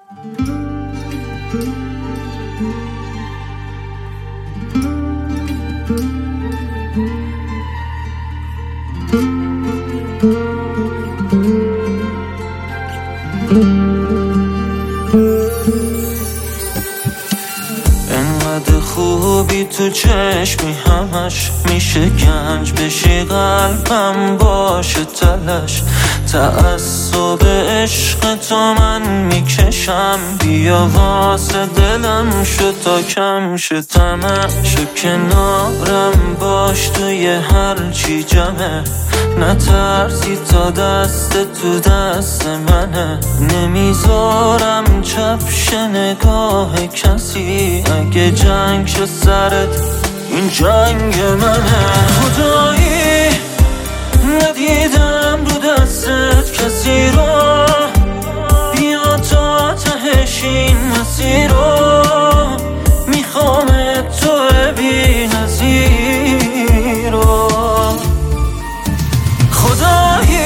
انقدر خوبی تو چشمی همش میشه گنج بشی قلبم باشه تلش تعصب عشق تو من میکشم بیا واسه دلم شد تا کم شد تمشو کنارم باش توی هر چی جمعه نترسی تا دست تو دست منه نمیذارم چپش نگاه کسی اگه جنگ شد سرت این جنگ منه خدایی ندیدم رو دستت کسی رو بیا تا تهش این مسیر رو میخوامت تو بی نظیر رو خدایی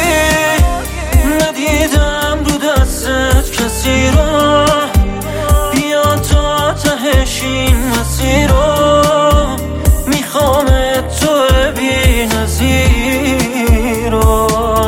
ندیدم رو دستت کسی رو بیا تا تهش این مسیر رو میخوامت تو بی نظیر رو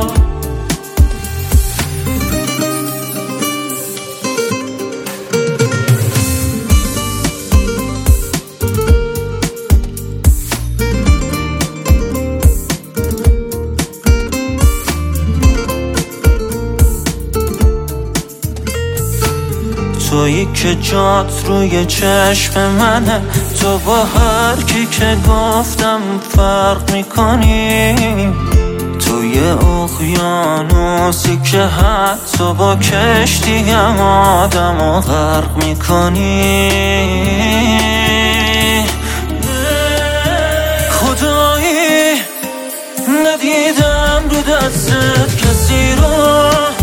تویی که جات روی چشم منه تو با هر کی که گفتم فرق میکنی توی اقیانوسی که حتی با کشتی هم آدمو غرق میکنی خدایی ندیدم رو دستت کسی رو